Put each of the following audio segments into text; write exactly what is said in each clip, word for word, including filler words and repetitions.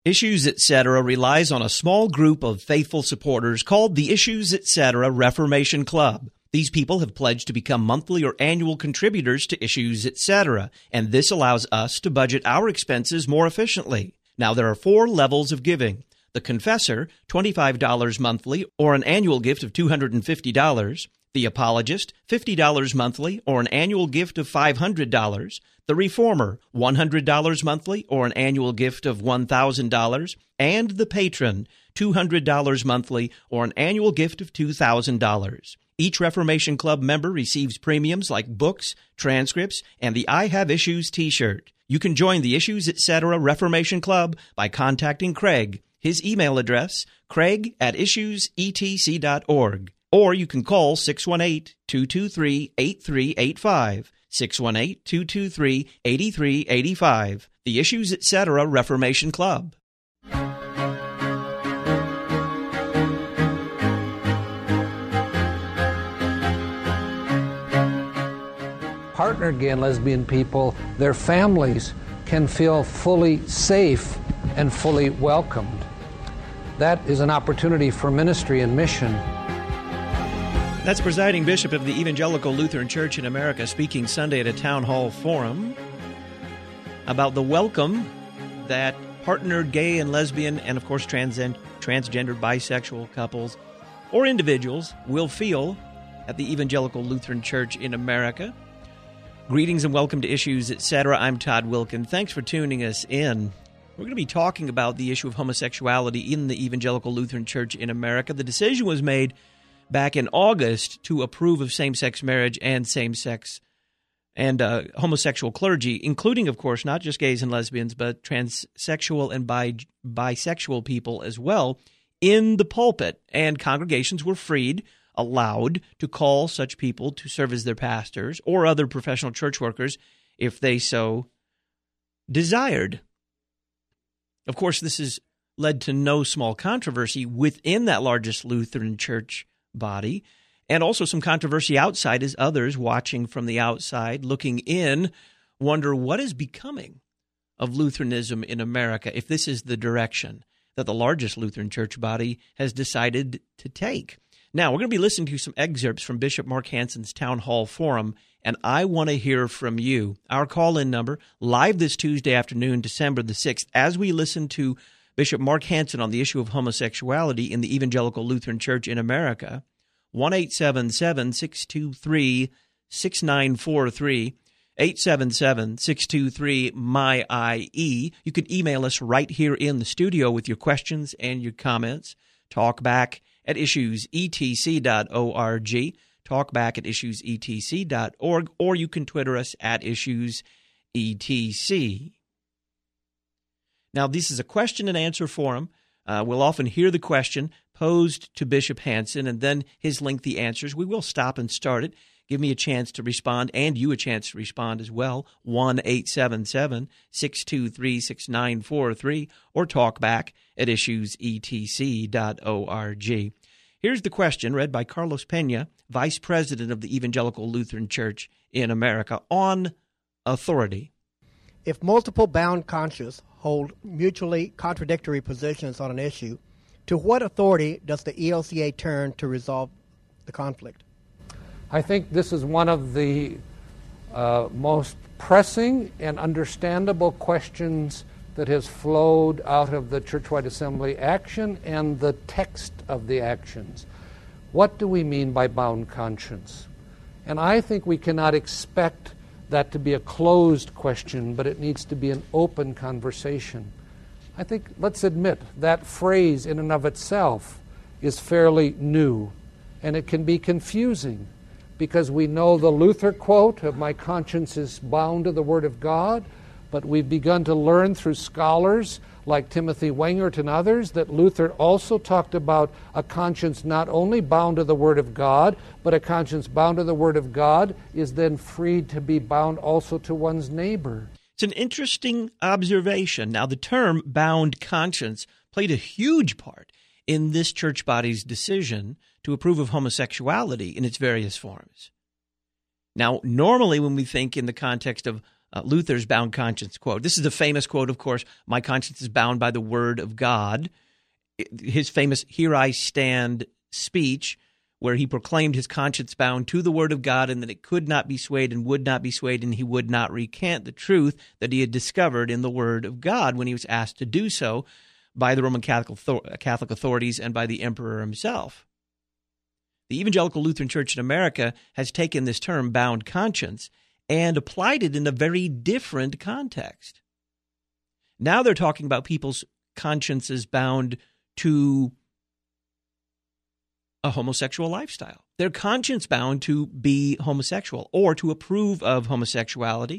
Issues Etc. relies on a small group of faithful supporters called the Issues Etc. Reformation Club. These people have pledged to become monthly or annual contributors to Issues Etc., and this allows us to budget our expenses more efficiently. Now, there are four levels of giving. The Confessor, twenty-five dollars monthly or an annual gift of two hundred fifty dollars. The Apologist, fifty dollars monthly or an annual gift of five hundred dollars. The Reformer, one hundred dollars monthly or an annual gift of one thousand dollars. And the Patron, two hundred dollars monthly or an annual gift of two thousand dollars. Each Reformation Club member receives premiums like books, transcripts, and the I Have Issues t-shirt. You can join the Issues Etc. Reformation Club by contacting Craig. His email address, craig at issues e t c dot org. Or you can call six one eight, two two three, eight three eight five, six one eight, two two three, eight three eight five. The Issues Etc. Reformation Club. Partner gay and lesbian people, their families can feel fully safe and fully welcomed. That is an opportunity for ministry and mission. That's Presiding Bishop of the Evangelical Lutheran Church in America speaking Sunday at a town hall forum about the welcome that partnered gay and lesbian and, of course, trans- transgendered bisexual couples or individuals will feel at the Evangelical Lutheran Church in America. Greetings and welcome to Issues Etc. I'm Todd Wilkin. Thanks for tuning us in. We're going to be talking about the issue of homosexuality in the Evangelical Lutheran Church in America. The decision was made back in August to approve of same-sex marriage and same-sex and uh, homosexual clergy, including, of course, not just gays and lesbians, but transsexual and bi- bisexual people as well in the pulpit. And congregations were freed, allowed to call such people to serve as their pastors or other professional church workers if they so desired. Of course, this has led to no small controversy within that largest Lutheran church body, and also some controversy outside as others watching from the outside, looking in, wonder what is becoming of Lutheranism in America if this is the direction that the largest Lutheran church body has decided to take. Now, we're going to be listening to some excerpts from Bishop Mark Hanson's Town Hall Forum, and I want to hear from you. Our call-in number, live this Tuesday afternoon, December the sixth, as we listen to Bishop Mark Hanson on the issue of homosexuality in the Evangelical Lutheran Church in America, one eight seven seven, six two three, six nine four three, eight seven seven, six two three, M Y I E. You can email us right here in the studio with your questions and your comments. Talkback at issues e t c dot org, talkback at issues e t c dot org, or you can Twitter us at issues e t c. Now, this is a question and answer forum. Uh, we'll often hear the question posed to Bishop Hanson and then his lengthy answers. We will stop and start it. Give me a chance to respond and you a chance to respond as well. one eight seven seven, six two three, six nine four three or talkback at issues e t c dot org. Here's the question read by Carlos Pena, Vice President of the Evangelical Lutheran Church in America, on authority. If multiple bound conscience hold mutually contradictory positions on an issue, to what authority does the E L C A turn to resolve the conflict? I think this is one of the uh, most pressing and understandable questions that has flowed out of the Churchwide Assembly action and the text of the actions. What do we mean by bound conscience? And I think we cannot expect that to be a closed question, but it needs to be an open conversation. I think, let's admit, that phrase in and of itself is fairly new, and it can be confusing because we know the Luther quote of "my conscience is bound to the Word of God," but we've begun to learn through scholars like Timothy Wengert and others that Luther also talked about a conscience not only bound to the Word of God, but a conscience bound to the Word of God is then freed to be bound also to one's neighbor. It's an interesting observation. Now, the term bound conscience played a huge part in this church body's decision to approve of homosexuality in its various forms. Now, normally when we think in the context of uh, Luther's bound conscience quote. This is the famous quote, of course, "My conscience is bound by the word of God." His famous "Here I stand" speech, where he proclaimed his conscience bound to the word of God and that it could not be swayed and would not be swayed, and he would not recant the truth that he had discovered in the word of God when he was asked to do so by the Roman Catholic authorities and by the emperor himself. The Evangelical Lutheran Church in America has taken this term, bound conscience, and applied it in a very different context. Now they're talking about people's consciences bound to a homosexual lifestyle. Their conscience bound to be homosexual or to approve of homosexuality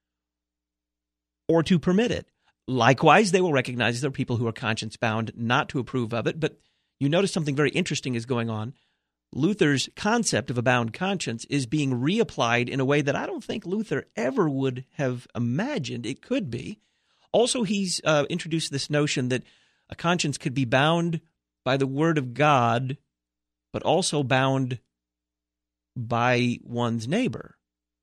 or to permit it. Likewise, they will recognize there are people who are conscience bound not to approve of it. But you notice something very interesting is going on. Luther's concept of a bound conscience is being reapplied in a way that I don't think Luther ever would have imagined it could be. Also, he's uh, introduced this notion that a conscience could be bound by the word of God, but also bound by one's neighbor.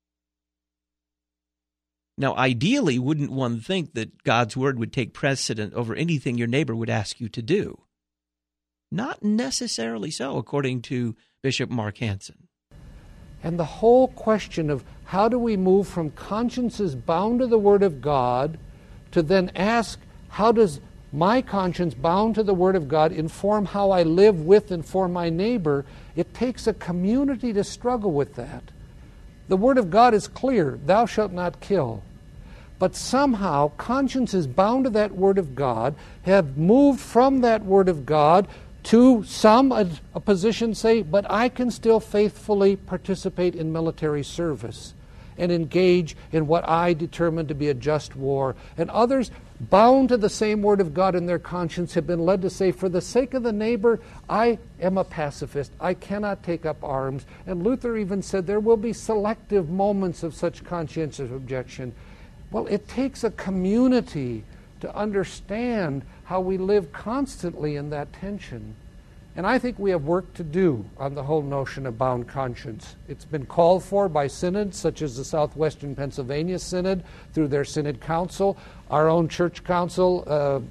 Now, ideally, wouldn't one think that God's word would take precedent over anything your neighbor would ask you to do? Not necessarily so, according to Bishop Mark Hansen. And the whole question of how do we move from consciences bound to the Word of God to then ask, how does my conscience bound to the Word of God inform how I live with and for my neighbor? It takes a community to struggle with that. The Word of God is clear, thou shalt not kill. But somehow consciences bound to that Word of God have moved from that Word of God to some, a, a position say, but I can still faithfully participate in military service and engage in what I determine to be a just war. And others, bound to the same Word of God in their conscience, have been led to say, for the sake of the neighbor, I am a pacifist. I cannot take up arms. And Luther even said there will be selective moments of such conscientious objection. Well, it takes a community to understand how we live constantly in that tension. And I think we have work to do on the whole notion of bound conscience. It's been called for by synods such as the Southwestern Pennsylvania Synod through their Synod Council. Our own church council,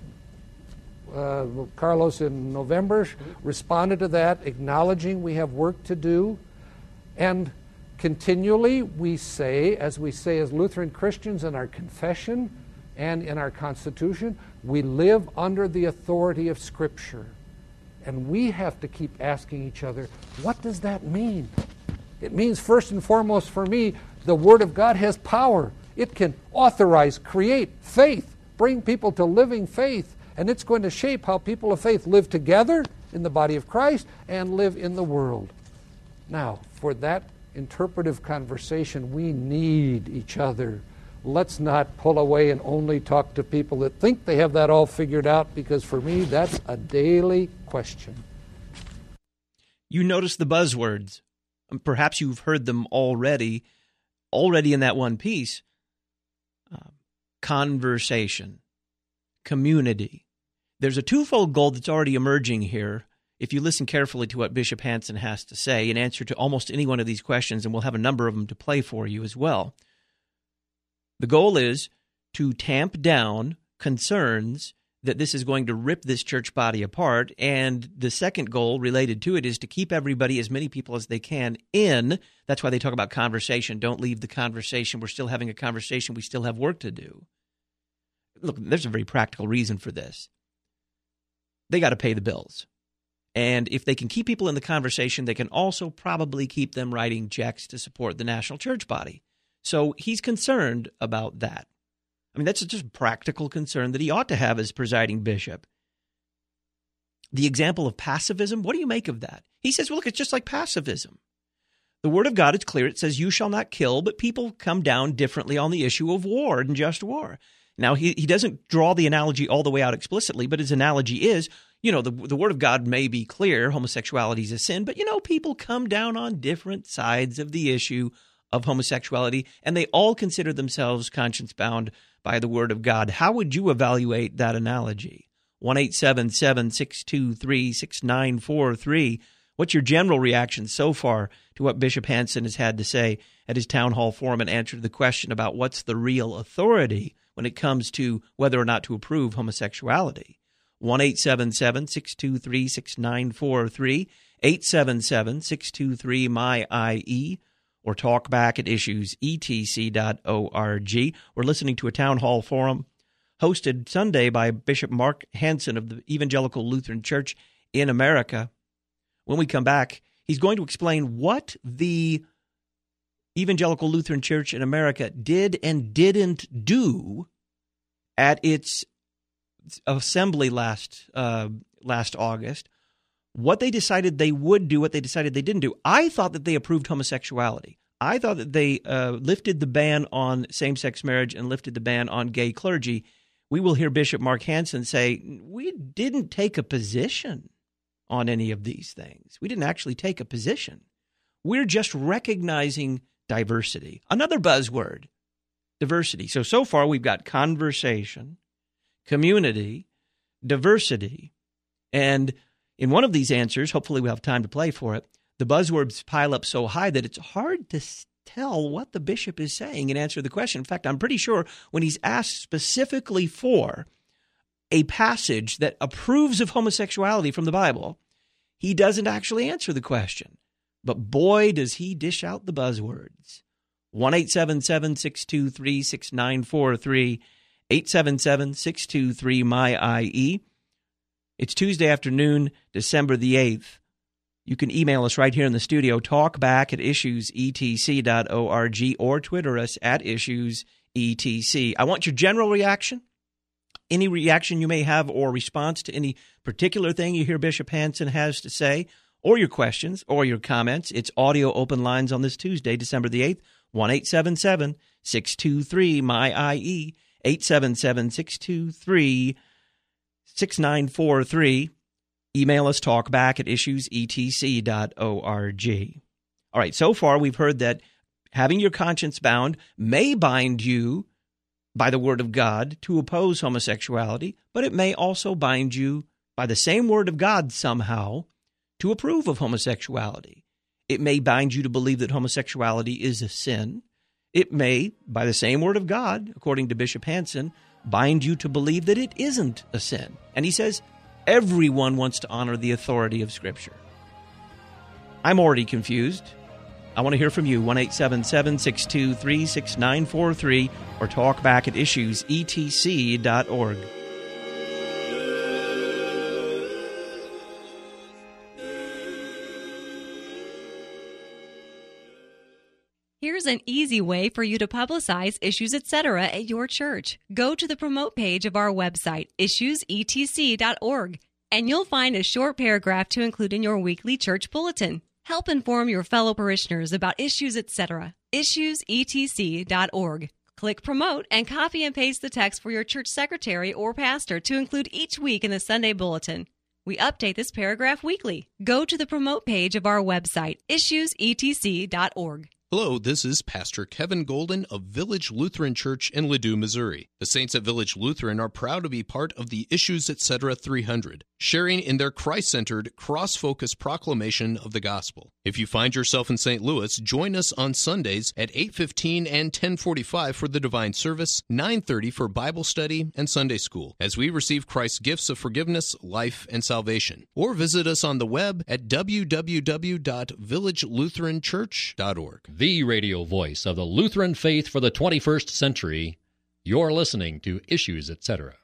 uh, uh, Carlos in November, responded to that, acknowledging we have work to do. And continually we say, as we say as Lutheran Christians in our confession and in our Constitution, we live under the authority of Scripture. And we have to keep asking each other, what does that mean? It means, first and foremost for me, the Word of God has power. It can authorize, create faith, bring people to living faith, and it's going to shape how people of faith live together in the body of Christ and live in the world. Now, for that interpretive conversation, we need each other. Let's not pull away and only talk to people that think they have that all figured out, because for me, that's a daily question. You notice the buzzwords. Perhaps you've heard them already, already in that one piece. Uh, conversation, community. There's a twofold goal that's already emerging here. If you listen carefully to what Bishop Hansen has to say in answer to almost any one of these questions, and we'll have a number of them to play for you as well. The goal is to tamp down concerns that this is going to rip this church body apart. And the second goal related to it is to keep everybody, as many people as they can, in. That's why they talk about conversation. Don't leave the conversation. We're still having a conversation. We still have work to do. Look, there's a very practical reason for this. They got to pay the bills. And if they can keep people in the conversation, they can also probably keep them writing checks to support the national church body. So he's concerned about that. I mean, that's just a practical concern that he ought to have as presiding bishop. The example of pacifism, what do you make of that? He says, well, look, it's just like pacifism. The Word of God is clear. It says, you shall not kill, but people come down differently on the issue of war and just war. Now, he, he doesn't draw the analogy all the way out explicitly, but his analogy is, you know, the, the Word of God may be clear, homosexuality is a sin, but, you know, people come down on different sides of the issue of homosexuality, and they all consider themselves conscience-bound by the Word of God. How would you evaluate that analogy? one eight seven seven, six two three, six nine four three. What's your general reaction so far to what Bishop Hansen has had to say at his town hall forum and answer to the question about what's the real authority when it comes to whether or not to approve homosexuality? one eight seven seven, six two three, six nine four three, eight seven seven, six two three, M Y I E, or talk back at issues e t c dot org. We're listening to a town hall forum hosted Sunday by Bishop Mark Hansen of the Evangelical Lutheran Church in America. When we come back, he's going to explain what the Evangelical Lutheran Church in America did and didn't do at its assembly last uh, last August, what they decided they would do, what they decided they didn't do. I thought that they approved homosexuality. I thought that they uh, lifted the ban on same-sex marriage and lifted the ban on gay clergy. We will hear Bishop Mark Hansen say, we didn't take a position on any of these things. We didn't actually take a position. We're just recognizing diversity. Another buzzword, diversity. So, so far we've got conversation, community, diversity, and in one of these answers, hopefully we'll have time to play for it, the buzzwords pile up so high that it's hard to tell what the bishop is saying and answer the question. In fact, I'm pretty sure when he's asked specifically for a passage that approves of homosexuality from the Bible, he doesn't actually answer the question. But boy, does he dish out the buzzwords. one eight seven seven, six two three, six nine four three, eight seven seven, six two three, M Y I E. It's Tuesday afternoon, December the eighth. You can email us right here in the studio, talkback at issues e t c dot org, or Twitter us at issues e t c. I want your general reaction, any reaction you may have or response to any particular thing you hear Bishop Hansen has to say, or your questions or your comments. It's audio open lines on this Tuesday, December the eighth, one eight seven seven, six two three, M Y I E, eight seven seven, six two three, six nine four three. Email us, talkback at issues e t c dot org. All right, so far we've heard that having your conscience bound may bind you by the word of God to oppose homosexuality, but it may also bind you by the same word of God somehow to approve of homosexuality. It may bind you to believe that homosexuality is a sin. It may, by the same word of God, according to Bishop Hansen, bind you to believe that it isn't a sin. And he says, everyone wants to honor the authority of Scripture. I'm already confused. I want to hear from you, one eight seven seven, six two three, six nine four three, or talk back at issues e t c dot org. Here's an easy way for you to publicize Issues Etc. at your church. Go to the promote page of our website, issues e t c dot org, and you'll find a short paragraph to include in your weekly church bulletin. Help inform your fellow parishioners about Issues Etc. issues e t c dot org. Click Promote and copy and paste the text for your church secretary or pastor to include each week in the Sunday bulletin. We update this paragraph weekly. Go to the promote page of our website, issues e t c dot org. Hello, this is Pastor Kevin Golden of Village Lutheran Church in Ladue, Missouri. The Saints at Village Lutheran are proud to be part of the Issues Etc. three hundred, sharing in their Christ-centered, cross-focused proclamation of the gospel. If you find yourself in Saint Louis, join us on Sundays at eight fifteen and ten forty-five for the Divine Service, nine thirty for Bible study and Sunday School, as we receive Christ's gifts of forgiveness, life, and salvation. Or visit us on the web at w w w dot village lutheran church dot org. The radio voice of the Lutheran faith for the twenty-first century. You're listening to Issues Etc.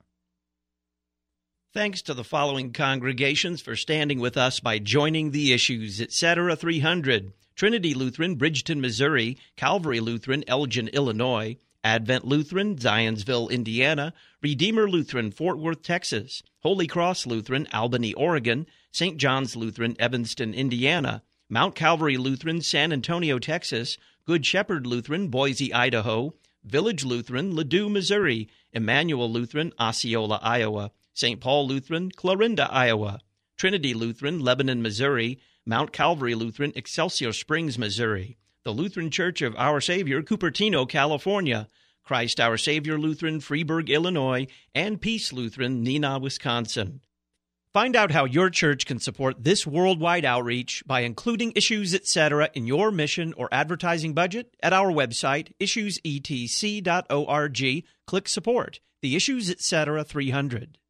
Thanks to the following congregations for standing with us by joining the Issues Etc. three hundred. Trinity Lutheran, Bridgeton, Missouri; Calvary Lutheran, Elgin, Illinois; Advent Lutheran, Zionsville, Indiana; Redeemer Lutheran, Fort Worth, Texas; Holy Cross Lutheran, Albany, Oregon; Saint John's Lutheran, Evanston, Indiana; Mount Calvary Lutheran, San Antonio, Texas; Good Shepherd Lutheran, Boise, Idaho; Village Lutheran, Ladue, Missouri; Emmanuel Lutheran, Osceola, Iowa; Saint Paul Lutheran, Clarinda, Iowa; Trinity Lutheran, Lebanon, Missouri; Mount Calvary Lutheran, Excelsior Springs, Missouri; the Lutheran Church of Our Savior, Cupertino, California; Christ Our Savior Lutheran, Freeburg, Illinois; and Peace Lutheran, Neenah, Wisconsin. Find out how your church can support this worldwide outreach by including Issues Etc. in your mission or advertising budget at our website, issues e t c dot org. Click Support, the Issues Etc. three hundred.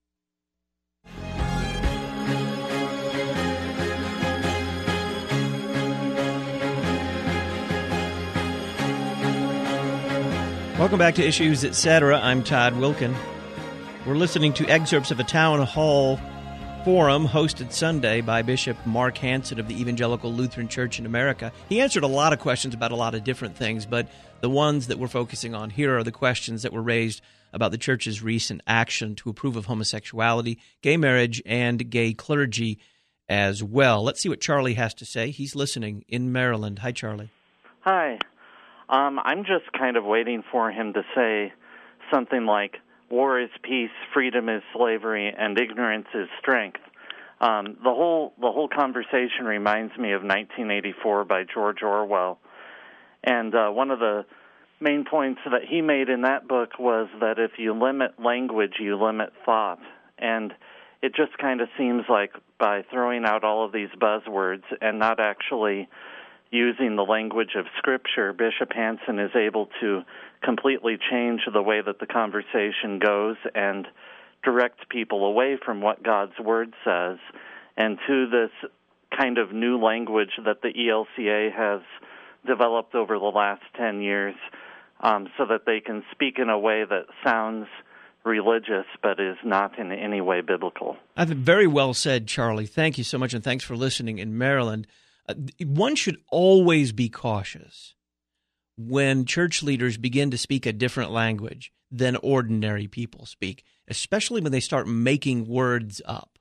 Welcome back to Issues Etc. I'm Todd Wilkin. We're listening to excerpts of a town hall forum hosted Sunday by Bishop Mark Hansen of the Evangelical Lutheran Church in America. He answered a lot of questions about a lot of different things, but the ones that we're focusing on here are the questions that were raised about the church's recent action to approve of homosexuality, gay marriage, and gay clergy as well. Let's see what Charlie has to say. He's listening in Maryland. Hi, Charlie. Hi. Um, I'm just kind of waiting for him to say something like, war is peace, freedom is slavery, and ignorance is strength. Um, the whole the whole conversation reminds me of nineteen eighty-four by George Orwell. And uh, one of the main points that he made in that book was that if you limit language, you limit thought. And it just kind of seems like by throwing out all of these buzzwords and not actually using the language of Scripture, Bishop Hansen is able to completely change the way that the conversation goes and direct people away from what God's Word says and to this kind of new language that the E L C A has developed over the last ten years um, so that they can speak in a way that sounds religious but is not in any way biblical. I think very well said, Charlie. Thank you so much, and thanks for listening in Maryland. Uh, one should always be cautious when church leaders begin to speak a different language than ordinary people speak, especially when they start making words up,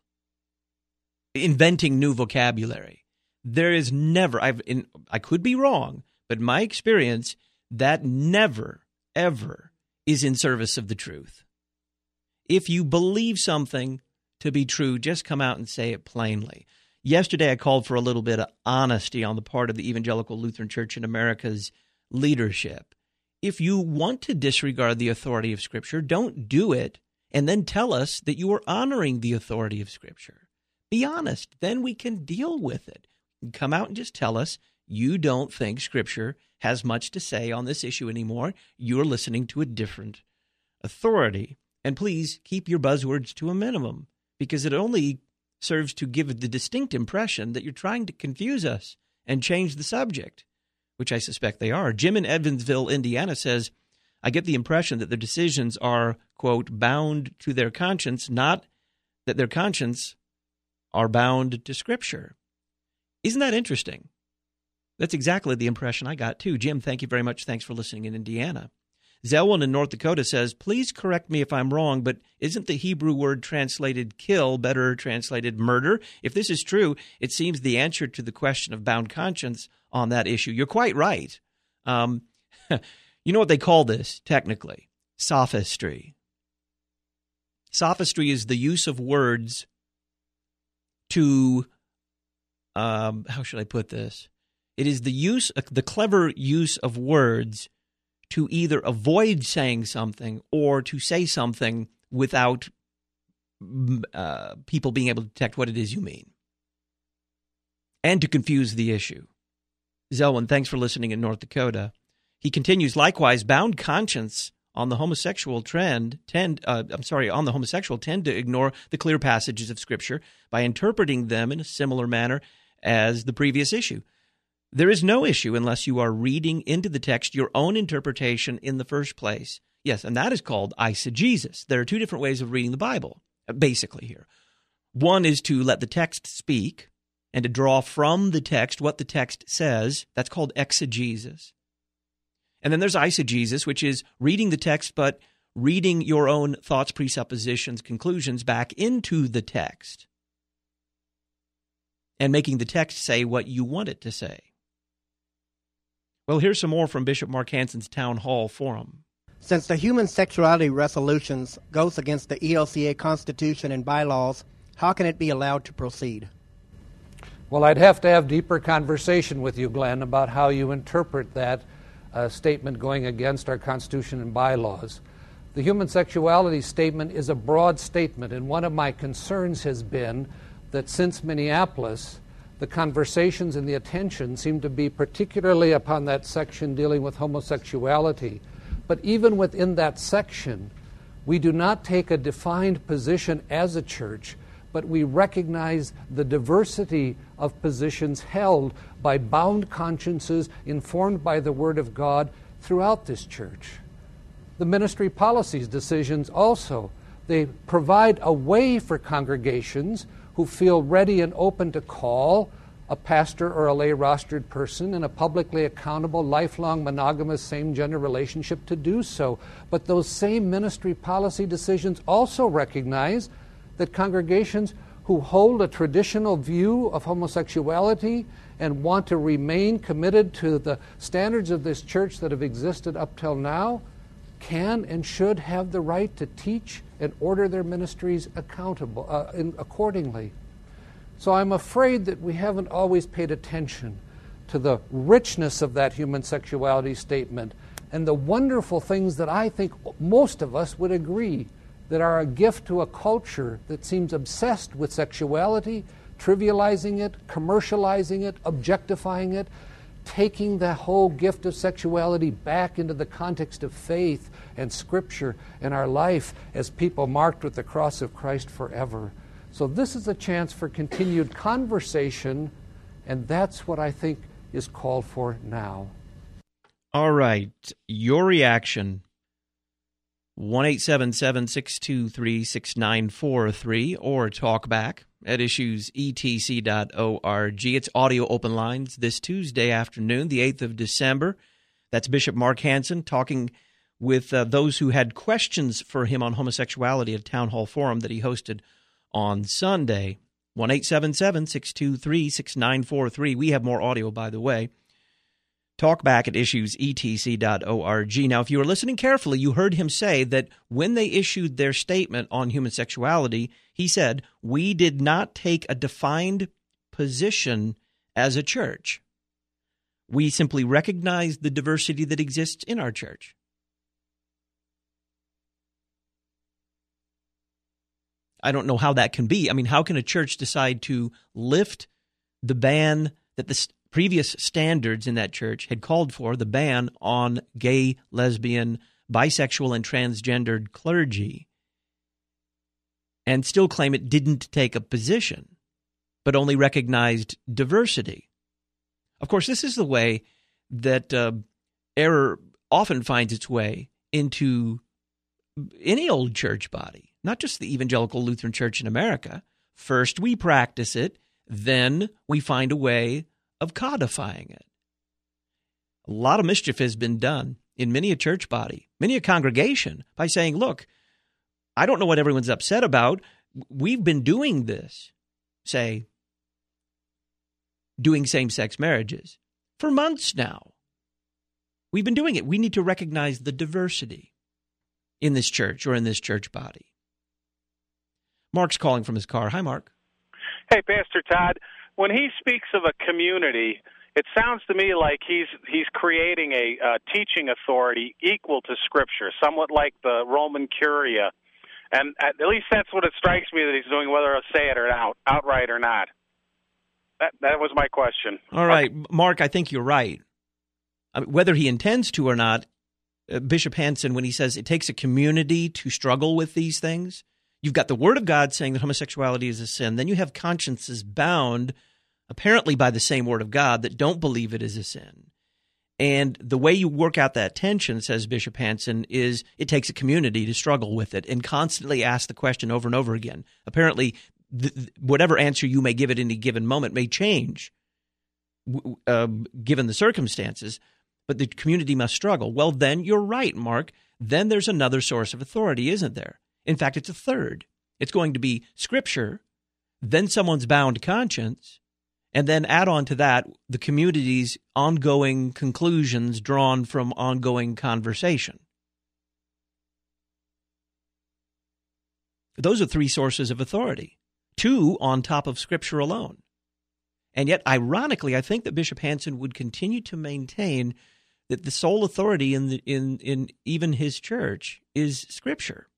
inventing new vocabulary. There is never, I've, in, I could be wrong, but in my experience, that never, ever is in service of the truth. If you believe something to be true, just come out and say it plainly. Yesterday, I called for a little bit of honesty on the part of the Evangelical Lutheran Church in America's leadership. If you want to disregard the authority of Scripture, don't do it and then tell us that you are honoring the authority of Scripture. Be honest. Then we can deal with it. Come out and just tell us you don't think Scripture has much to say on this issue anymore. You're listening to a different authority. And please keep your buzzwords to a minimum, because it only serves to give the distinct impression that you're trying to confuse us and change the subject, which I suspect they are. Jim in Evansville, Indiana says, I get the impression that their decisions are, quote, bound to their conscience, not that their conscience are bound to Scripture. Isn't that interesting? That's exactly the impression I got, too. Jim, thank you very much. Thanks for listening in Indiana. Zelwyn in North Dakota says, please correct me if I'm wrong, but isn't the Hebrew word translated kill better translated murder? If this is true, it seems the answer to the question of bound conscience on that issue. You're quite right. Um, you know what they call this, technically? Sophistry. Sophistry is the use of words to, um, how should I put this? It is the use, the clever use of words to either avoid saying something or to say something without uh, people being able to detect what it is you mean, and to confuse the issue. Zelwyn, thanks for listening in North Dakota. He continues, likewise, bound conscience on the homosexual trend tend, uh, I'm sorry, on the homosexual tend to ignore the clear passages of Scripture by interpreting them in a similar manner as the previous issue. There is no issue unless you are reading into the text your own interpretation in the first place. Yes, and that is called eisegesis. There are two different ways of reading the Bible, basically here. One is to let the text speak and to draw from the text what the text says. That's called exegesis. And then there's eisegesis, which is reading the text but reading your own thoughts, presuppositions, conclusions back into the text and making the text say what you want it to say. Well, here's some more from Bishop Mark Hansen's Town Hall Forum. Since the Human Sexuality Resolutions goes against the E L C A Constitution and bylaws, how can it be allowed to proceed? Well, I'd have to have deeper conversation with you, Glenn, about how you interpret that uh, statement going against our Constitution and bylaws. The human sexuality statement is a broad statement, and one of my concerns has been that since Minneapolis, the conversations and the attention seem to be particularly upon that section dealing with homosexuality. But even within that section, we do not take a defined position as a church, but we recognize the diversity of positions held by bound consciences informed by the Word of God throughout this church. The ministry policies decisions also, they provide a way for congregations who feel ready and open to call a pastor or a lay rostered person in a publicly accountable, lifelong, monogamous, same-gender relationship to do so. But those same ministry policy decisions also recognize that congregations who hold a traditional view of homosexuality and want to remain committed to the standards of this church that have existed up till now can and should have the right to teach and order their ministries accountable uh, in, accordingly. So I'm afraid that we haven't always paid attention to the richness of that human sexuality statement and the wonderful things that I think most of us would agree that are a gift to a culture that seems obsessed with sexuality, trivializing it, commercializing it, objectifying it, taking the whole gift of sexuality back into the context of faith and Scripture and our life as people marked with the cross of Christ forever. So this is a chance for continued conversation, and that's what I think is called for now. All right. Your reaction, one eight seven seven, six two three, six nine four three, or talk back at issues e t c dot org. It's audio open lines this Tuesday afternoon, the eighth of December. That's Bishop Mark Hansen talking with uh, those who had questions for him on homosexuality at a town hall forum that he hosted on Sunday. one eight seven seven, six two three, six nine four three. We have more audio, by the way. Talk back at issues e t c dot org. Now, if you were listening carefully, you heard him say that when they issued their statement on human sexuality, he said, we did not take a defined position as a church. We simply recognize the diversity that exists in our church. I don't know how that can be. I mean, how can a church decide to lift the ban that the previous standards in that church had called for, the ban on gay, lesbian, bisexual, and transgendered clergy, and still claim it didn't take a position, but only recognized diversity? Of course, this is the way that uh, error often finds its way into any old church body, not just the Evangelical Lutheran Church in America. First we practice it, then we find a way of codifying it. A lot of mischief has been done in many a church body, many a congregation, by saying, look, I don't know what everyone's upset about. We've been doing this, say, doing same-sex marriages for months now. We've been doing it. We need to recognize the diversity in this church or in this church body. Mark's calling from his car. Hi, Mark. Hey, Pastor Todd. When he speaks of a community, it sounds to me like he's he's creating a uh, teaching authority equal to Scripture, somewhat like the Roman Curia. And at least that's what it strikes me that he's doing, whether I'll say it or out, outright or not. That that was my question. All right. Mark, I think you're right. I mean, whether he intends to or not, uh, Bishop Hansen, when he says it takes a community to struggle with these things, you've got the Word of God saying that homosexuality is a sin. Then you have consciences bound, apparently by the same Word of God, that don't believe it is a sin. And the way you work out that tension, says Bishop Hansen, is it takes a community to struggle with it and constantly ask the question over and over again. Apparently, th- whatever answer you may give at any given moment may change uh, given the circumstances, but the community must struggle. Well, then you're right, Mark. Then there's another source of authority, isn't there? In fact, it's a third. It's going to be Scripture, then someone's bound conscience, and then add on to that the community's ongoing conclusions drawn from ongoing conversation. Those are three sources of authority, two on top of Scripture alone. And yet, ironically, I think that Bishop Hansen would continue to maintain that the sole authority in the, in in even his church is Scripture.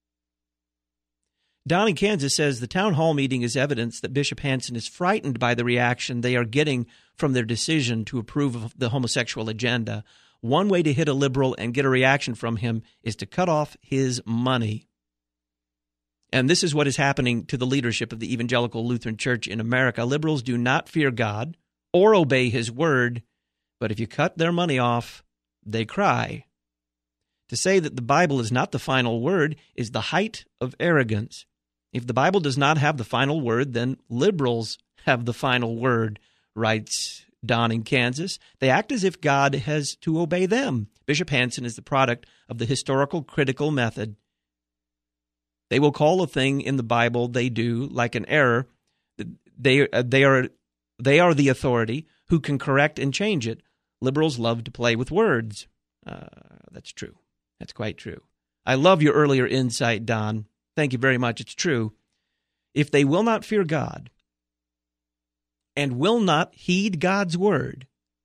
Don in Kansas says the town hall meeting is evidence that Bishop Hansen is frightened by the reaction they are getting from their decision to approve of the homosexual agenda. One way to hit a liberal and get a reaction from him is to cut off his money. And this is what is happening to the leadership of the Evangelical Lutheran Church in America. Liberals do not fear God or obey his word, but if you cut their money off, they cry. To say that the Bible is not the final word is the height of arrogance. If the Bible does not have the final word, then liberals have the final word, writes Don in Kansas. They act as if God has to obey them. Bishop Hansen is the product of the historical critical method. They will call a thing in the Bible they do like an error. They, they are, they are the authority who can correct and change it. Liberals love to play with words. Uh, that's true. That's quite true. I love your earlier insight, Don. Thank you very much. It's true. If they will not fear God and will not heed God's word,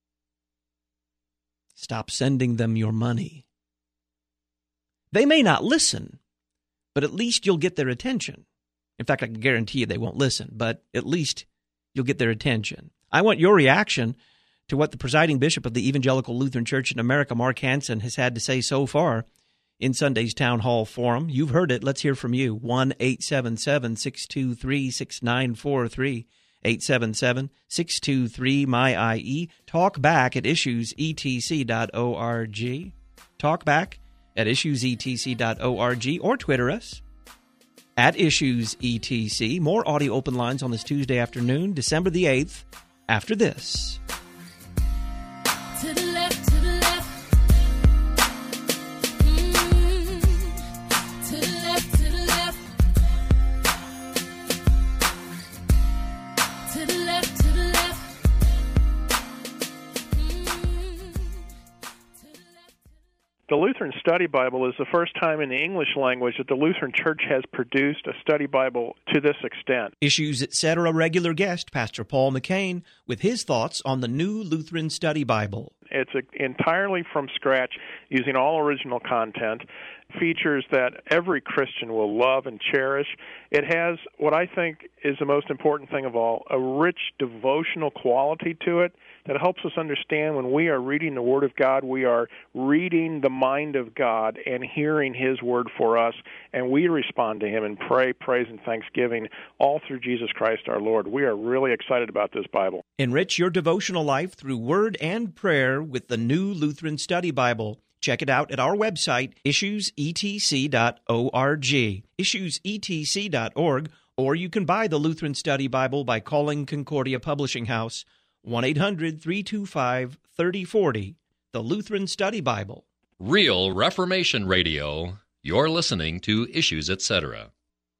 stop sending them your money. They may not listen, but at least you'll get their attention. In fact, I can guarantee you they won't listen, but at least you'll get their attention. I want your reaction to what the presiding bishop of the Evangelical Lutheran Church in America, Mark Hansen, has had to say so far in Sunday's Town Hall Forum. You've heard it. Let's hear from you. one eight seven seven, six two three, six nine four three, eight seven seven, six two three, M Y I E. Talk back at issues e t c dot org. Talk back at issues e t c dot org or Twitter us at issues e t c. More audio open lines on this Tuesday afternoon, December the eighth, after this. To the left, to the left. Mm-hmm. To the left, to the left. To the left, to the left. Mm-hmm. To the left. The Lutheran Study Bible is the first time in the English language that the Lutheran Church has produced a study Bible to this extent. Issues, et cetera. Regular guest, Pastor Paul McCain, with his thoughts on the new Lutheran Study Bible. It's a, entirely from scratch, using all original content, features that every Christian will love and cherish. It has what I think is the most important thing of all, a rich devotional quality to it that helps us understand when we are reading the Word of God, we are reading the mind of God and hearing His Word for us, and we respond to Him in pray, praise, and thanksgiving all through Jesus Christ our Lord. We are really excited about this Bible. Enrich your devotional life through word and prayer with the new Lutheran Study Bible. Check it out at our website, issues e t c dot org, issues e t c dot org, or you can buy the Lutheran Study Bible by calling Concordia Publishing House, one eight hundred, three two five, three oh four oh, the Lutheran Study Bible. Real Reformation Radio. You're listening to Issues, et cetera.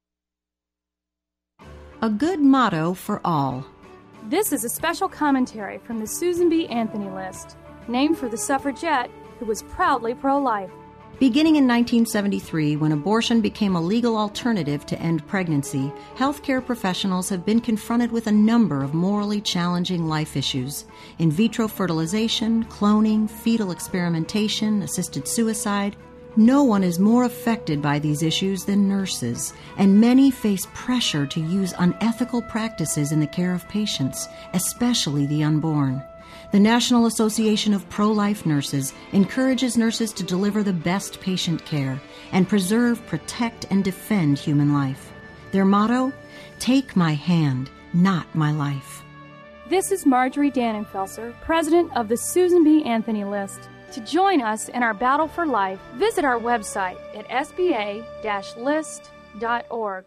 A good motto for all. This is a special commentary from the Susan B. Anthony List, named for the suffragette who was proudly pro-life. Beginning in nineteen seventy-three, when abortion became a legal alternative to end pregnancy, healthcare professionals have been confronted with a number of morally challenging life issues. In vitro fertilization, cloning, fetal experimentation, assisted suicide. No one is more affected by these issues than nurses, and many face pressure to use unethical practices in the care of patients, especially the unborn. The National Association of Pro-Life Nurses encourages nurses to deliver the best patient care and preserve, protect, and defend human life. Their motto, take my hand, not my life. This is Marjorie Dannenfelser, president of the Susan B. Anthony List. To join us in our battle for life, visit our website at s b a dash list dot org.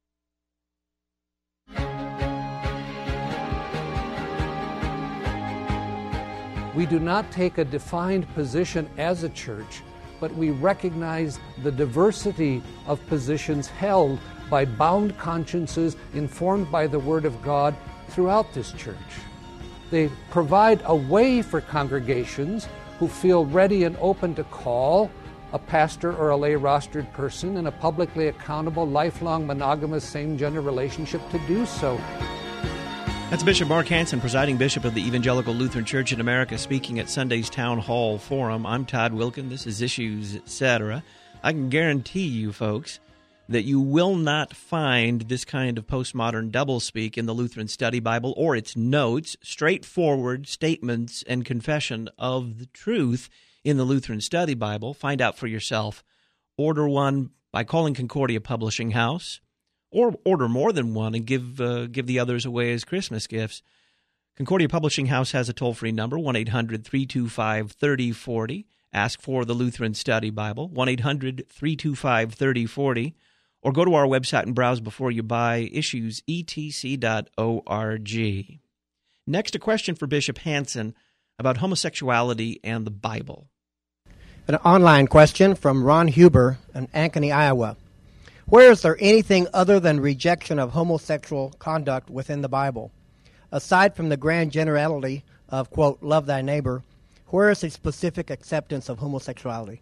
We do not take a defined position as a church, but we recognize the diversity of positions held by bound consciences informed by the Word of God throughout this church. They provide a way for congregations who feel ready and open to call a pastor or a lay rostered person in a publicly accountable, lifelong, monogamous, same-gender relationship to do so. That's Bishop Mark Hansen, presiding bishop of the Evangelical Lutheran Church in America, speaking at Sunday's Town Hall Forum. I'm Todd Wilkin. This is Issues, et cetera. I can guarantee you, folks, that you will not find this kind of postmodern doublespeak in the Lutheran Study Bible or its notes, straightforward statements and confession of the truth in the Lutheran Study Bible. Find out for yourself. Order one by calling Concordia Publishing House, or order more than one and give uh, give the others away as Christmas gifts. Concordia Publishing House has a toll-free number, one eight hundred three two five three oh four oh. Ask for the Lutheran Study Bible, one eight hundred three two five three oh four oh. Or go to our website and browse before you buy, issues e t c dot org. Next, a question for Bishop Hansen about homosexuality and the Bible. An online question from Ron Huber in Ankeny, Iowa. Where is there anything other than rejection of homosexual conduct within the Bible? Aside from the grand generality of, quote, love thy neighbor, where is the specific acceptance of homosexuality?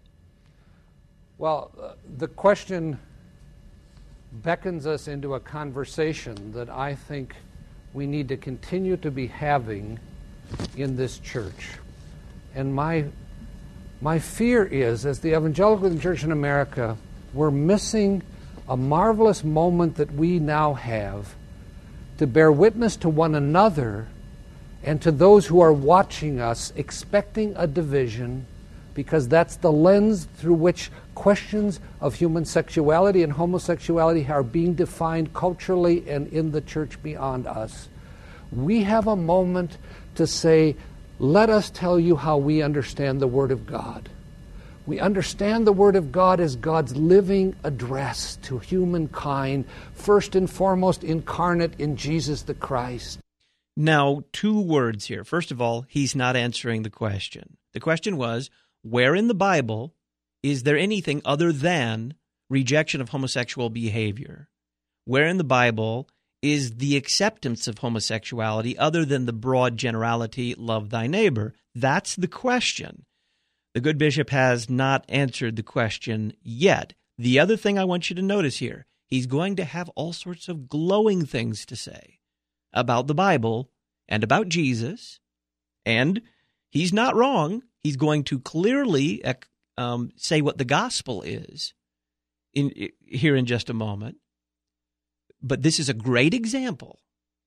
Well, uh, the question beckons us into a conversation that I think we need to continue to be having in this church. And my, my fear is, as the Evangelical Lutheran Church in America, we're missing a marvelous moment that we now have to bear witness to one another and to those who are watching us, expecting a division, because that's the lens through which questions of human sexuality and homosexuality are being defined culturally and in the church beyond us. We have a moment to say, let us tell you how we understand the Word of God. We understand the Word of God as God's living address to humankind, first and foremost incarnate in Jesus the Christ. Now, two words here. First of all, he's not answering the question. The question was, where in the Bible is there anything other than rejection of homosexual behavior? Where in the Bible is the acceptance of homosexuality other than the broad generality, love thy neighbor? That's the question. The good bishop has not answered the question yet. The other thing I want you to notice here, he's going to have all sorts of glowing things to say about the Bible and about Jesus, and he's not wrong. He's going to clearly um, say what the gospel is in, in here in just a moment. But this is a great example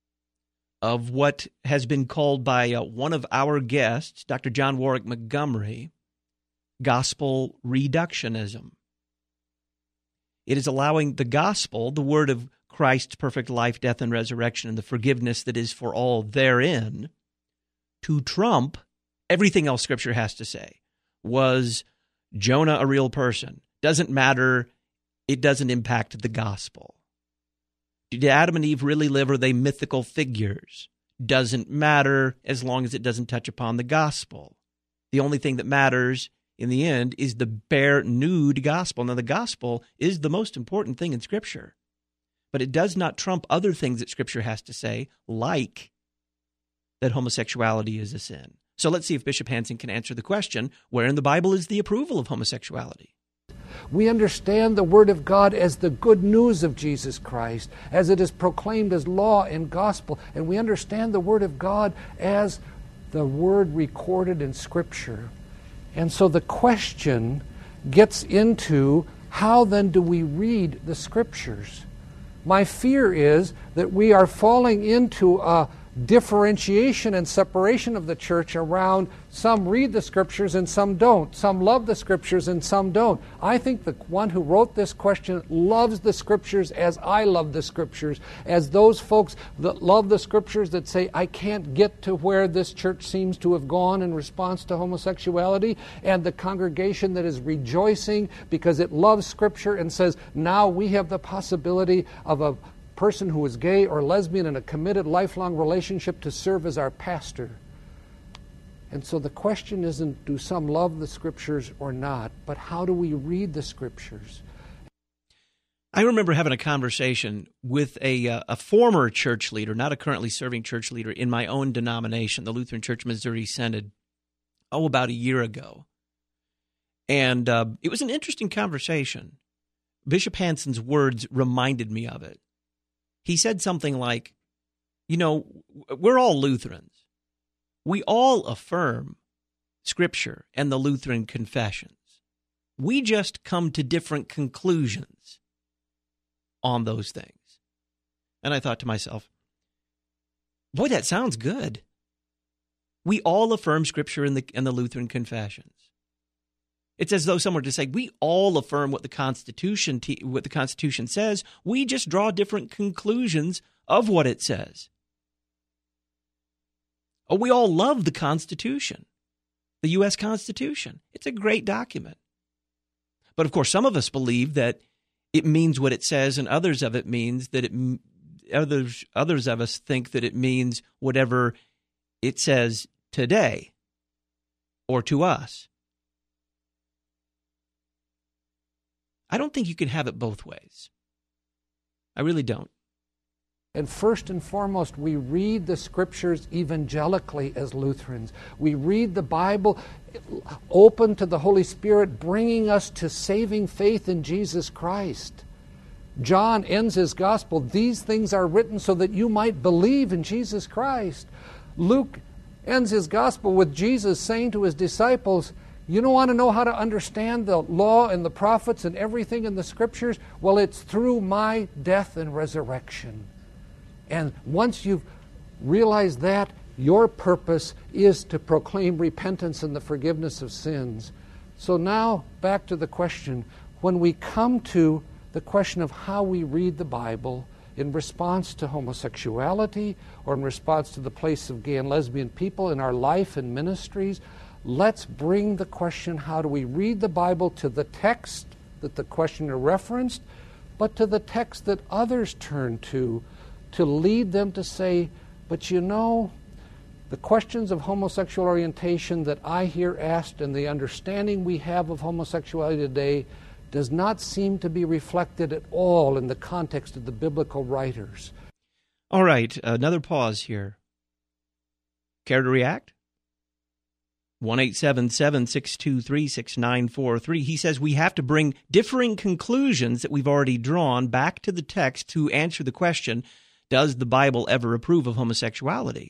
of what has been called by uh, one of our guests, Doctor John Warwick Montgomery, gospel reductionism. It is allowing the gospel, the word of Christ's perfect life, death, and resurrection, and the forgiveness that is for all therein, to trump everything else Scripture has to say. Was Jonah a real person? Doesn't matter. It doesn't impact the gospel. Did Adam and Eve really live? Or are they mythical figures? Doesn't matter as long as it doesn't touch upon the gospel. The only thing that matters in the end is the bare nude gospel. Now, the gospel is the most important thing in Scripture, but it does not trump other things that Scripture has to say, like that homosexuality is a sin. So let's see if Bishop Hansen can answer the question, where in the Bible is the approval of homosexuality? We understand the Word of God as the good news of Jesus Christ, as it is proclaimed as law and gospel, and we understand the Word of God as the Word recorded in Scripture. And so the question gets into, how then do we read the Scriptures? My fear is that we are falling into a differentiation and separation of the church around some read the Scriptures and some don't. Some love the Scriptures and some don't. I think the one who wrote this question loves the Scriptures as I love the Scriptures, as those folks that love the Scriptures that say, I can't get to where this church seems to have gone in response to homosexuality, and the congregation that is rejoicing because it loves Scripture and says, now we have the possibility of a person who is gay or lesbian in a committed lifelong relationship to serve as our pastor. And so the question isn't, do some love the Scriptures or not, but how do we read the Scriptures? I remember having a conversation with a uh, a former church leader, not a currently serving church leader, in my own denomination, the Lutheran Church Missouri Synod, oh, about a year ago. And uh, it was an interesting conversation. Bishop Hansen's words reminded me of it. He said something like, You know, we're all Lutherans. We all affirm Scripture and the Lutheran confessions. We just come to different conclusions on those things. And I thought to myself, boy, that sounds good. We all affirm Scripture in the, in the Lutheran confessions. It's as though someone were to say, we all affirm what the Constitution te- what the Constitution says. We just draw different conclusions of what it says. Oh, we all love the Constitution, the U S Constitution. It's a great document. But of course, some of us believe that it means what it says, and others of it means that it others others of us think that it means whatever it says today or to us. I don't think you can have it both ways. I really don't. And first and foremost, we read the Scriptures evangelically as Lutherans. We read the Bible open to the Holy Spirit, bringing us to saving faith in Jesus Christ. John ends his gospel, these things are written so that you might believe in Jesus Christ. Luke ends his gospel with Jesus saying to his disciples, you don't want to know how to understand the law and the prophets and everything in the Scriptures? Well, it's through my death and resurrection. And once you've realized that, your purpose is to proclaim repentance and the forgiveness of sins. So now, back to the question. When we come to the question of how we read the Bible in response to homosexuality or in response to the place of gay and lesbian people in our life and ministries, let's bring the question, how do we read the Bible, to the text that the questioner referenced, but to the text that others turn to, to lead them to say, but you know, the questions of homosexual orientation that I hear asked and the understanding we have of homosexuality today does not seem to be reflected at all in the context of the biblical writers. All right, another pause here. Care to react? one eight seven seven, six two three, six nine four three. He says we have to bring differing conclusions that we've already drawn back to the text to answer the question, does the Bible ever approve of homosexuality?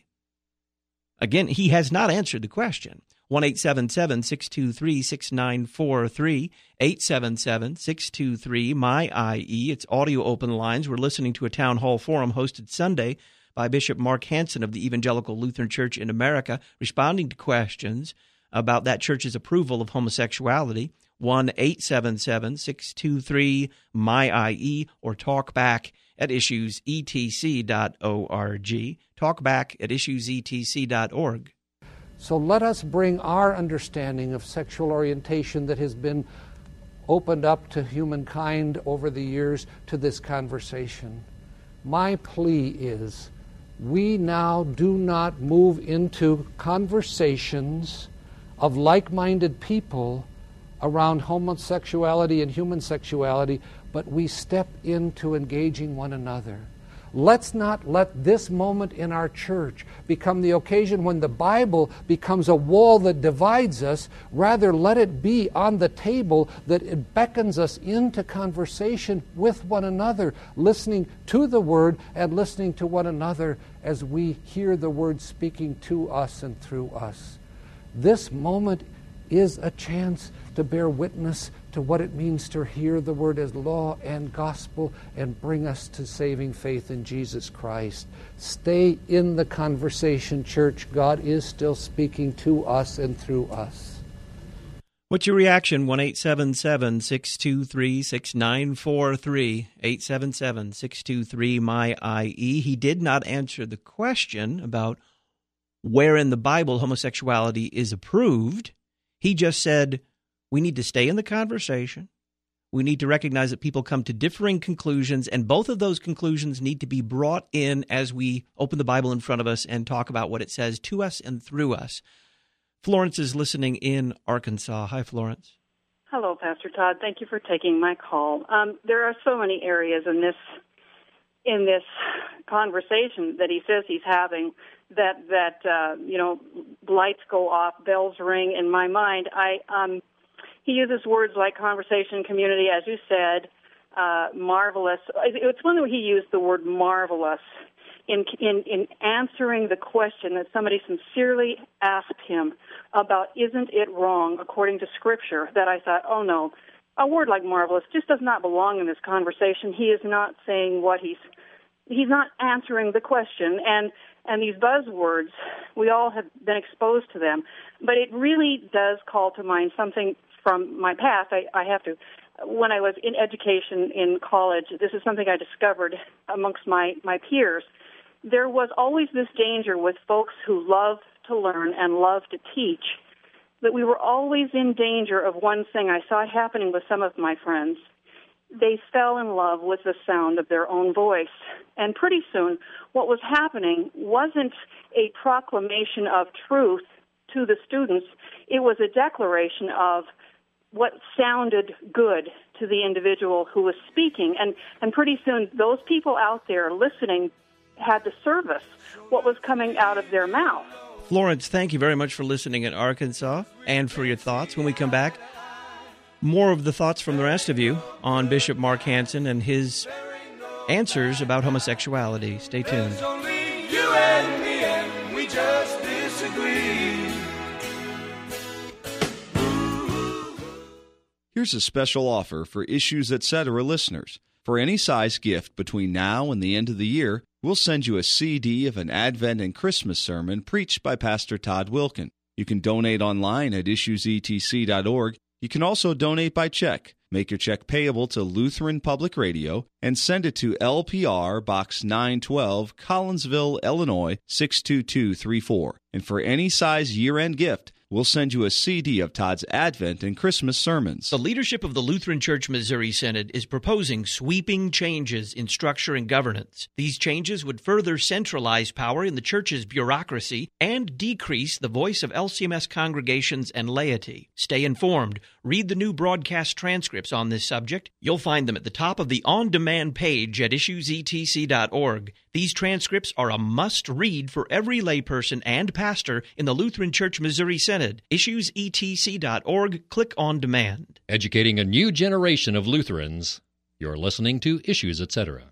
Again, he has not answered the question. one eight seven seven, six two three, six nine four three, eight seven seven, six two three, M Y I E. It's audio open lines. We're listening to a town hall forum hosted Sunday by Bishop Mark Hansen of the Evangelical Lutheran Church in America, responding to questions about that church's approval of homosexuality. one eight seven seven, six two three, M Y I E, or talk back at issues e t c dot org. Talk back at issues e t c dot org. So let us bring our understanding of sexual orientation that has been opened up to humankind over the years to this conversation. My plea is, we now do not move into conversations of like-minded people around homosexuality and human sexuality, but we step into engaging one another. Let's not let this moment in our church become the occasion when the Bible becomes a wall that divides us. Rather, let it be on the table that it beckons us into conversation with one another, listening to the Word and listening to one another as we hear the Word speaking to us and through us. This moment is a chance to bear witness to what it means to hear the Word as law and gospel and bring us to saving faith in Jesus Christ. Stay in the conversation, church. God is still speaking to us and through us. What's your reaction? one eight seven seven, six two three, six nine four three, eight seven seven, six two three, M Y I E. He did not answer the question about where in the Bible homosexuality is approved. He just said, we need to stay in the conversation. We need to recognize that people come to differing conclusions, and both of those conclusions need to be brought in as we open the Bible in front of us and talk about what it says to us and through us. Florence is listening in Arkansas. Hi, Florence. Hello, Pastor Todd. Thank you for taking my call. Um, there are so many areas in this in this conversation that he says he's having that that uh, you know, lights go off, bells ring in my mind. I um, he uses words like conversation, community, as you said, uh, marvelous. It's one that he used the word marvelous, in, in, in answering the question that somebody sincerely asked him about, isn't it wrong according to Scripture, that I thought, oh no, a word like marvelous just does not belong in this conversation. He is not saying what he's, he's not answering the question. And, and these buzzwords, we all have been exposed to them. But it really does call to mind something from my past. I, I have to, when I was in education in college, this is something I discovered amongst my, my peers. There was always this danger with folks who love to learn and love to teach, that we were always in danger of one thing. I saw it happening with some of my friends. They fell in love with the sound of their own voice. And pretty soon, what was happening wasn't a proclamation of truth to the students. It was a declaration of what sounded good to the individual who was speaking. And, and pretty soon, those people out there listening had to service what was coming out of their mouth. Florence, thank you very much for listening in Arkansas and for your thoughts. When we come back, more of the thoughts from the rest of you on Bishop Mark Hansen and his answers about homosexuality. Stay tuned. There's only you and me, and we just disagree. Here's a special offer for Issues Etc. listeners. For any size gift between now and the end of the year, we'll send you a C D of an Advent and Christmas sermon preached by Pastor Todd Wilkin. You can donate online at issues e t c dot org. You can also donate by check. Make your check payable to Lutheran Public Radio and send it to L P R Box nine twelve, Collinsville, Illinois six two two three four. And for any size year-end gift, we'll send you a C D of Todd's Advent and Christmas sermons. The leadership of the Lutheran Church Missouri Synod is proposing sweeping changes in structure and governance. These changes would further centralize power in the church's bureaucracy and decrease the voice of L C M S congregations and laity. Stay informed. Read the new broadcast transcripts on this subject. You'll find them at the top of the on-demand page at issues e t c dot org. These transcripts are a must-read for every layperson and pastor in the Lutheran Church Missouri Synod. issues e t c dot org. Click on demand. Educating a new generation of Lutherans. You're listening to Issues Etc.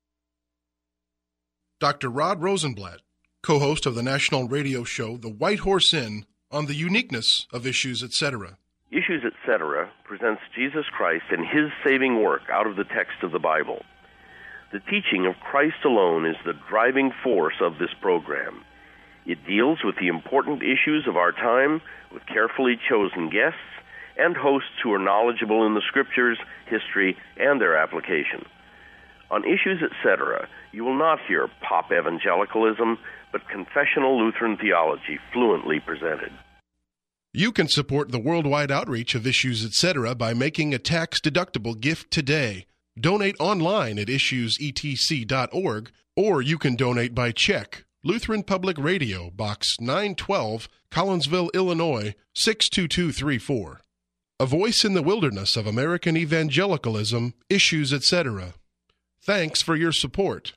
Doctor Rod Rosenblatt, co-host of the national radio show The White Horse Inn, on the uniqueness of Issues Etc. Issues Etc. presents Jesus Christ and His saving work out of the text of the Bible. The teaching of Christ alone is the driving force of this program. It deals with the important issues of our time with carefully chosen guests and hosts who are knowledgeable in the Scriptures, history, and their application. On Issues Etc., you will not hear pop evangelicalism, but confessional Lutheran theology fluently presented. You can support the worldwide outreach of Issues Etc. by making a tax-deductible gift today. Donate online at issues e t c dot org, or you can donate by check. Lutheran Public Radio, Box nine twelve, Collinsville, Illinois six two two three four. A voice in the wilderness of American evangelicalism, Issues Etc. Thanks for your support.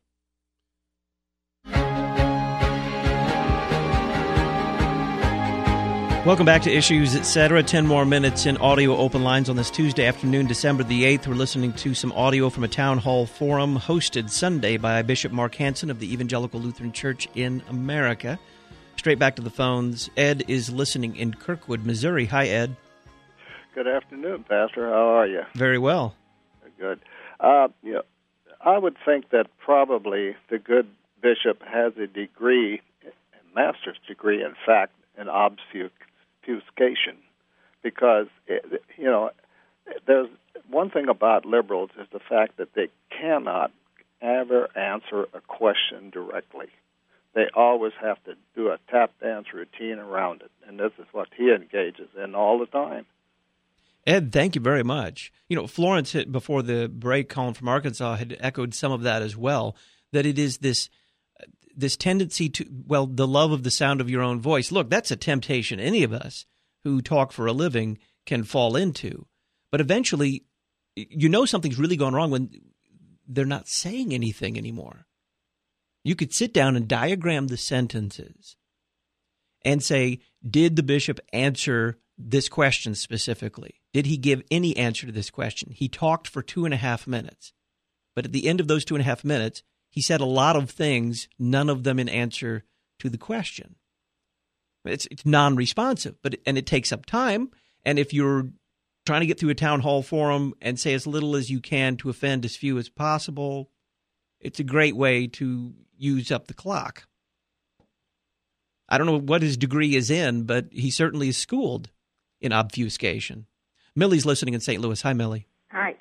Welcome back to Issues Etc. Ten more minutes in audio open lines on this Tuesday afternoon, December the eighth. We're listening to some audio from a town hall forum hosted Sunday by Bishop Mark Hansen of the Evangelical Lutheran Church in America. Straight back to the phones. Ed is listening in Kirkwood, Missouri. Hi, Ed. Good afternoon, Pastor. How are you? Very well. Good. Uh, you know, I would think that probably the good bishop has a degree, a master's degree, in fact, in obfuscation. Because, you know, there's one thing about liberals is the fact that they cannot ever answer a question directly. They always have to do a tap dance routine around it, and this is what he engages in all the time. Ed, thank you very much. You know, Florence, before the break, Colin from Arkansas, had echoed some of that as well, that it is this this tendency to, well, the love of the sound of your own voice. Look, that's a temptation any of us who talk for a living can fall into. But eventually, you know something's really gone wrong when they're not saying anything anymore. You could sit down and diagram the sentences and say, did the bishop answer this question specifically? Did he give any answer to this question? He talked for two and a half minutes. But at the end of those two and a half minutes, he said a lot of things, none of them in answer to the question. It's, it's non-responsive, but and it takes up time. And if you're trying to get through a town hall forum and say as little as you can to offend as few as possible, it's a great way to use up the clock. I don't know what his degree is in, but he certainly is schooled in obfuscation. Millie's listening in Saint Louis. Hi, Millie. Hi.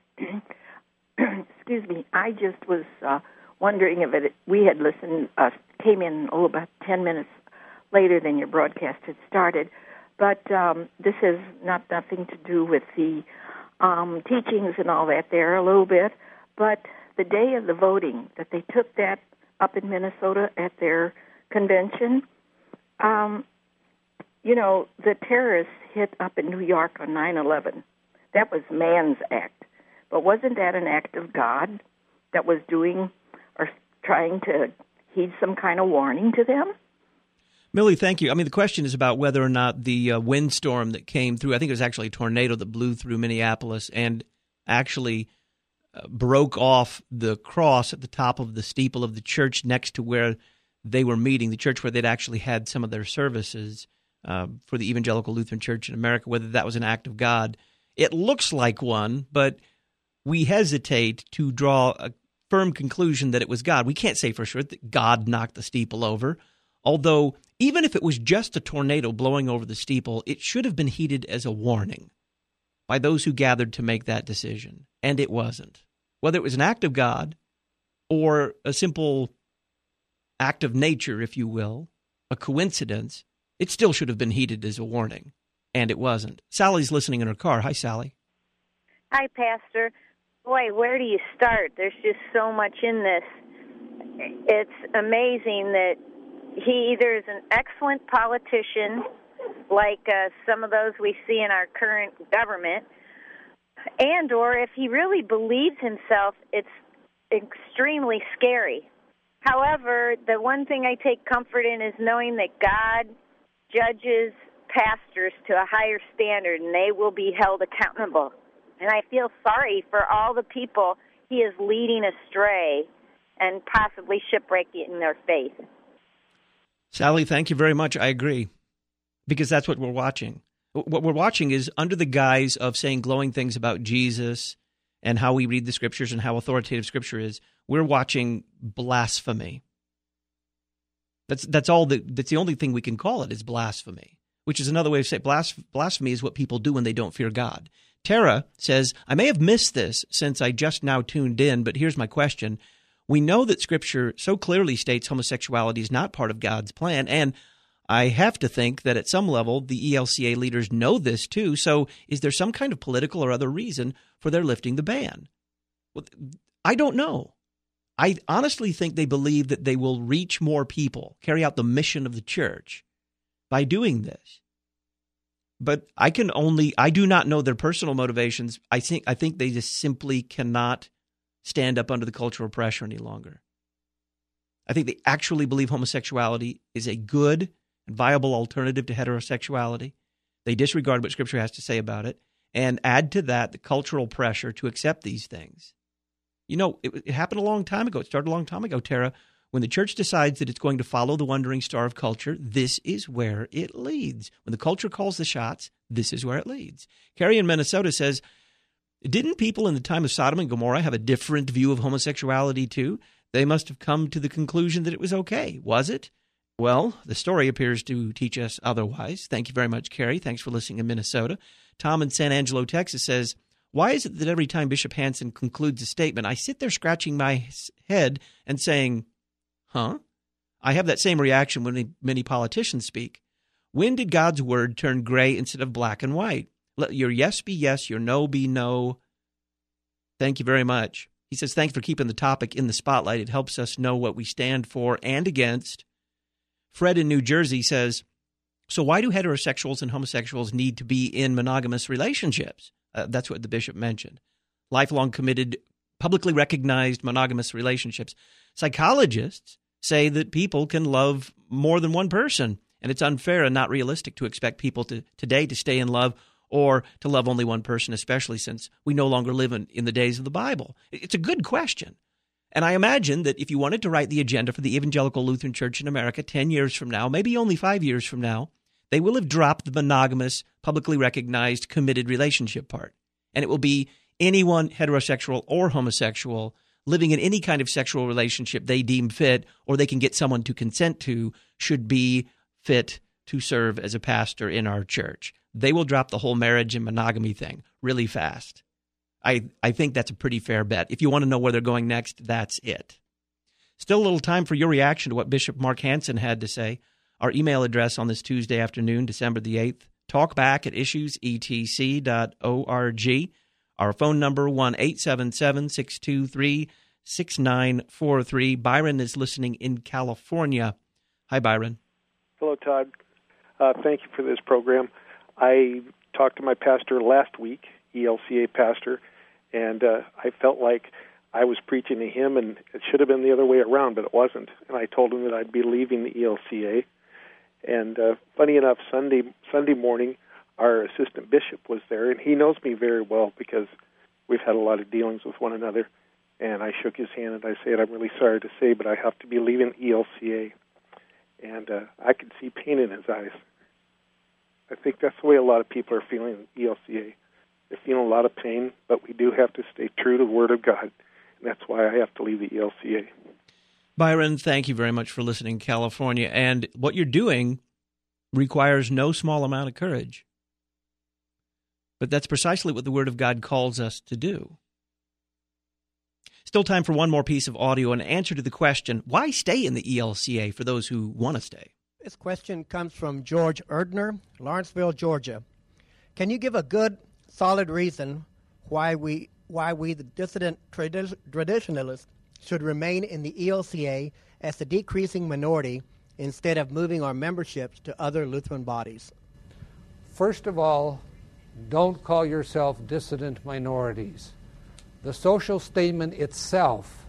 Excuse me. I just was uh, wondering if it, we had listened, uh, came in oh, about ten minutes later than your broadcast had started, but um, this has not nothing to do with the um, teachings and all that there a little bit, but the day of the voting, that they took that up in Minnesota at their convention. Um, you know, the terrorists hit up in New York on nine eleven. That was man's act. But wasn't that an act of God that was doing or trying to heed some kind of warning to them? Millie, thank you. I mean, the question is about whether or not the uh, windstorm that came through, I think it was actually a tornado that blew through Minneapolis and actually uh, broke off the cross at the top of the steeple of the church next to where they were meeting, the church where they'd actually had some of their services uh, for the Evangelical Lutheran Church in America, whether that was an act of God. It looks like one, but we hesitate to draw a firm conclusion that it was God. We can't say for sure that God knocked the steeple over, although even if it was just a tornado blowing over the steeple, it should have been heeded as a warning by those who gathered to make that decision, and it wasn't. Whether it was an act of God or a simple act of nature, if you will, a coincidence, it still should have been heeded as a warning, and it wasn't. Sally's listening in her car. Hi, Sally. Hi, Pastor. Boy, where do you start? There's just so much in this. It's amazing that he either is an excellent politician, like uh, some of those we see in our current government, and or if he really believes himself, it's extremely scary. However, the one thing I take comfort in is knowing that God judges pastors to a higher standard, and they will be held accountable. And I feel sorry for all the people he is leading astray and possibly shipwrecking their faith. Sally, thank you very much. I agree, because that's what we're watching. What we're watching is under the guise of saying glowing things about Jesus and how we read the Scriptures and how authoritative Scripture is, we're watching blasphemy. That's that's all. The, that's the only thing we can call it is blasphemy, which is another way of saying blas- blasphemy is what people do when they don't fear God. Tara says, I may have missed this since I just now tuned in, but here's my question. We know that Scripture so clearly states homosexuality is not part of God's plan, and I have to think that at some level the E L C A leaders know this too, so is there some kind of political or other reason for their lifting the ban? Well, I don't know. I honestly think they believe that they will reach more people, carry out the mission of the church by doing this. But I can only, I do not know their personal motivations. I think, I think they just simply cannot stand up under the cultural pressure any longer. I think they actually believe homosexuality is a good and viable alternative to heterosexuality. They disregard what Scripture has to say about it and add to that the cultural pressure to accept these things. You know, it, it happened a long time ago. It started a long time ago, Tara. When the church decides that it's going to follow the wandering star of culture, this is where it leads. When the culture calls the shots, this is where it leads. Carrie in Minnesota says, didn't people in the time of Sodom and Gomorrah have a different view of homosexuality too? They must have come to the conclusion that it was okay. Was it? Well, the story appears to teach us otherwise. Thank you very much, Carrie. Thanks for listening in Minnesota. Tom in San Angelo, Texas says, why is it that every time Bishop Hansen concludes a statement, I sit there scratching my head and saying, huh? I have that same reaction when many politicians speak. When did God's word turn gray instead of black and white? Let your yes be yes, your no be no. Thank you very much. He says, thanks for keeping the topic in the spotlight. It helps us know what we stand for and against. Fred in New Jersey says, so why do heterosexuals and homosexuals need to be in monogamous relationships? Uh, that's what the bishop mentioned. Lifelong committed, publicly recognized monogamous relationships. Psychologists say that people can love more than one person, and it's unfair and not realistic to expect people to today to stay in love or to love only one person, especially since we no longer live in, in the days of the Bible. It's a good question. And I imagine that if you wanted to write the agenda for the Evangelical Lutheran Church in America ten years from now, maybe only five years from now, they will have dropped the monogamous, publicly recognized, committed relationship part. And it will be anyone, heterosexual or homosexual, living in any kind of sexual relationship they deem fit or they can get someone to consent to, should be fit to serve as a pastor in our church. They will drop the whole marriage and monogamy thing really fast. I, I think that's a pretty fair bet. If you want to know where they're going next, that's it. Still a little time for your reaction to what Bishop Mark Hansen had to say. Our email address on this Tuesday afternoon, December the eighth, talkback at issues e t c dot org. Our phone number, one eight seven seven, six two three, six nine four three. Byron is listening in California. Hi, Byron. Hello, Todd. Uh, thank you for this program. I talked to my pastor last week, E L C A pastor, and uh, I felt like I was preaching to him, and it should have been the other way around, but it wasn't. And I told him that I'd be leaving the E L C A. And uh, funny enough, Sunday Sunday morning, our assistant bishop was there, and he knows me very well because we've had a lot of dealings with one another. And I shook his hand, and I said, I'm really sorry to say, but I have to be leaving E L C A. And uh, I could see pain in his eyes. I think that's the way a lot of people are feeling in E L C A. They're feeling a lot of pain, but we do have to stay true to the Word of God, and that's why I have to leave the E L C A. Byron, thank you very much for listening, California. And what you're doing requires no small amount of courage. But that's precisely what the Word of God calls us to do. Still time for one more piece of audio, an answer to the question, why stay in the E L C A for those who want to stay? This question comes from George Erdner, Lawrenceville, Georgia. Can you give a good, solid reason why we why we, the dissident tradi- traditionalists, should remain in the E L C A as the decreasing minority instead of moving our memberships to other Lutheran bodies? First of all, don't call yourself dissident minorities. The social statement itself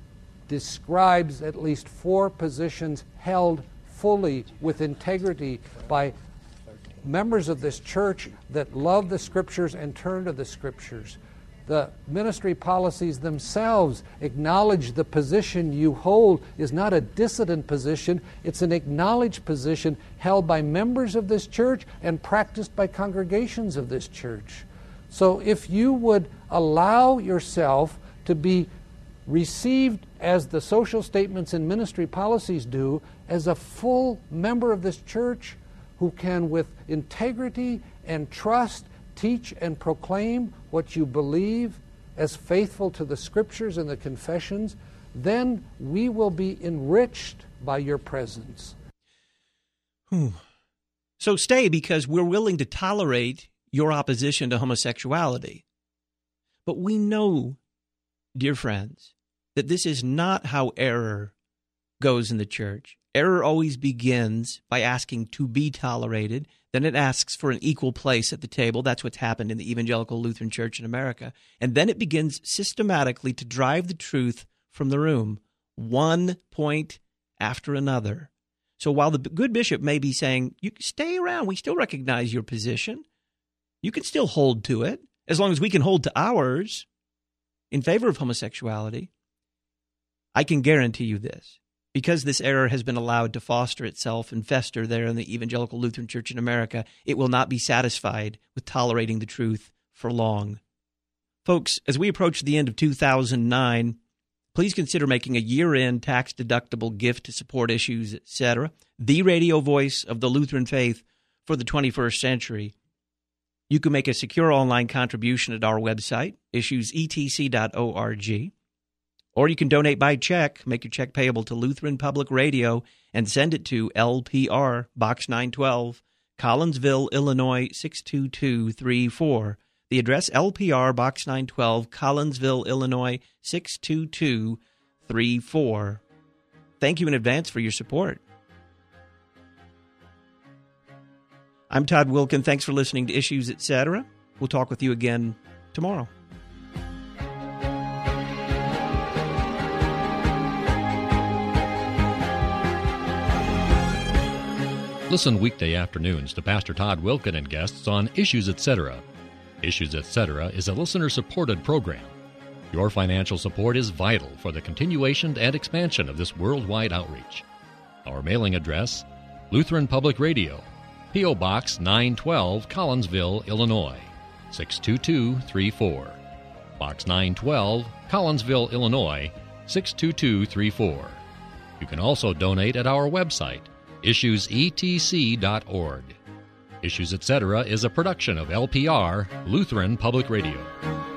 describes at least four positions held fully with integrity by members of this church that love the Scriptures and turn to the Scriptures. The ministry policies themselves acknowledge the position you hold is not a dissident position, it's an acknowledged position held by members of this church and practiced by congregations of this church. So if you would allow yourself to be received as the social statements and ministry policies do, as a full member of this church who can with integrity and trust teach and proclaim what you believe as faithful to the Scriptures and the confessions, then we will be enriched by your presence. Hmm. So stay because we're willing to tolerate your opposition to homosexuality. But we know, dear friends, that this is not how error goes in the church. Error always begins by asking to be tolerated. Then it asks for an equal place at the table. That's what's happened in the Evangelical Lutheran Church in America. And then it begins systematically to drive the truth from the room, one point after another. So while the good bishop may be saying, you stay around, we still recognize your position. You can still hold to it, as long as we can hold to ours in favor of homosexuality. I can guarantee you this. Because this error has been allowed to foster itself and fester there in the Evangelical Lutheran Church in America, it will not be satisfied with tolerating the truth for long. Folks, as we approach the end of two thousand nine, please consider making a year-end tax-deductible gift to support Issues, et cetera, the radio voice of the Lutheran faith for the twenty-first century. You can make a secure online contribution at our website, issues e t c dot org. Or you can donate by check, make your check payable to Lutheran Public Radio, and send it to L P R, Box nine twelve, Collinsville, Illinois, six two two three four. The address, L P R, Box nine twelve, Collinsville, Illinois, six two two three four. Thank you in advance for your support. I'm Todd Wilken. Thanks for listening to Issues, et cetera. We'll talk with you again tomorrow. Listen weekday afternoons to Pastor Todd Wilken and guests on Issues, et cetera. Issues, et cetera is a listener-supported program. Your financial support is vital for the continuation and expansion of this worldwide outreach. Our mailing address, Lutheran Public Radio, P O. Box nine twelve, Collinsville, Illinois, six two two three four. Box nine twelve, Collinsville, Illinois, six two two three four. You can also donate at our website, issues e t c dot org. Issues Etc. is a production of L P R, Lutheran Public Radio.